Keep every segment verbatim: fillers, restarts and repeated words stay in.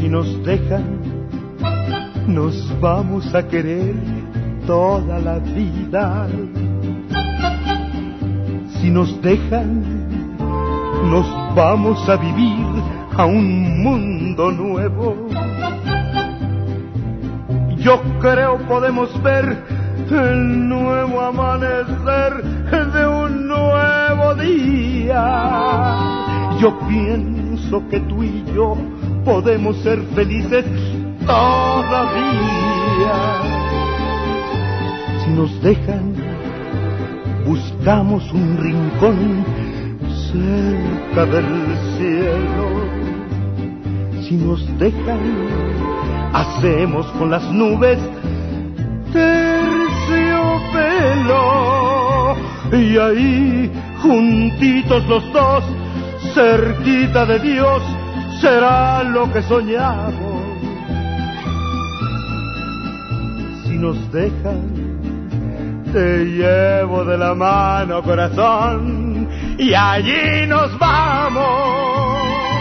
Si nos dejan, nos vamos a querer toda la vida. Si nos dejan, nos vamos a vivir a un mundo nuevo. Yo creo podemos ver el nuevo amanecer de un nuevo día. Yo pienso que tú y yo podemos ser felices todavía. Si nos dejan, buscamos un rincón cerca del cielo. Si nos dejan, hacemos con las nubes terciopelo. Y ahí, juntitos los dos, cerquita de Dios, será lo que soñamos. Si nos dejan, te llevo de la mano, corazón, y allí nos vamos.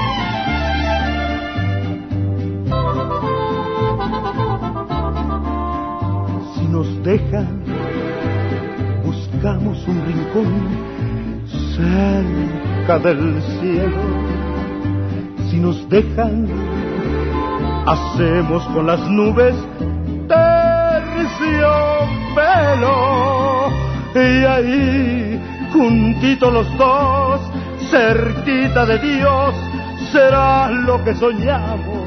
Si nos dejan, buscamos un rincón cerca del cielo. Si nos dejan, hacemos con las nubes terciopelo. Y ahí, juntitos los dos, cerquita de Dios, será lo que soñamos.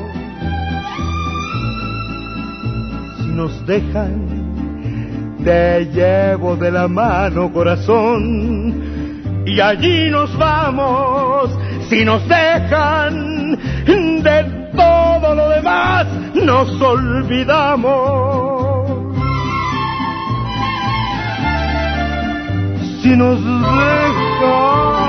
Si nos dejan, te llevo de la mano, corazón, y allí nos vamos. Si nos dejan, de todo lo demás nos olvidamos. Si nos dejan,